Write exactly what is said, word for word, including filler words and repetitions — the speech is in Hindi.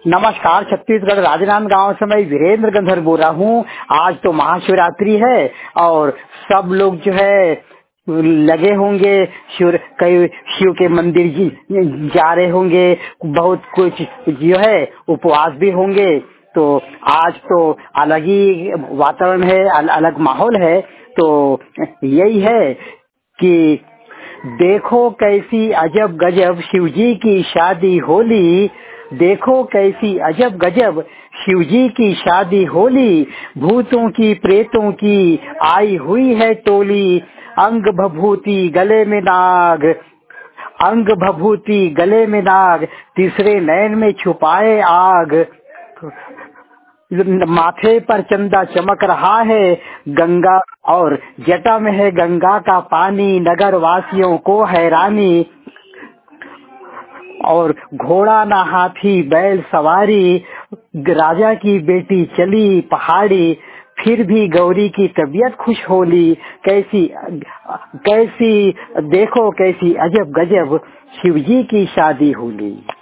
नमस्कार, छत्तीसगढ़ राजनांदगांव से मैं वीरेंद्र गंधर बोल रहा हूँ। आज तो महाशिवरात्रि है और सब लोग जो है लगे होंगे शिव कई शिव के मंदिर जी जा रहे होंगे, बहुत कुछ जो है उपवास भी होंगे। तो आज तो अलग ही वातावरण है, अल, अलग माहौल है। तो यही है कि देखो कैसी अजब गजब शिवजी की शादी होली, देखो कैसी अजब गजब शिवजी की शादी होली, भूतों की प्रेतों की आई हुई है टोली, अंग भभूति गले में नाग, अंग भभूति गले में नाग, तीसरे नयन में छुपाए आग, माथे पर चंदा चमक रहा है, गंगा और जटा में है गंगा का पानी, नगर वासियों को हैरानी, और घोड़ा ना हाथी बैल सवारी, राजा की बेटी चली पहाड़ी, फिर भी गौरी की तबीयत खुश होली, कैसी कैसी देखो कैसी अजब गजब शिवजी की शादी होली।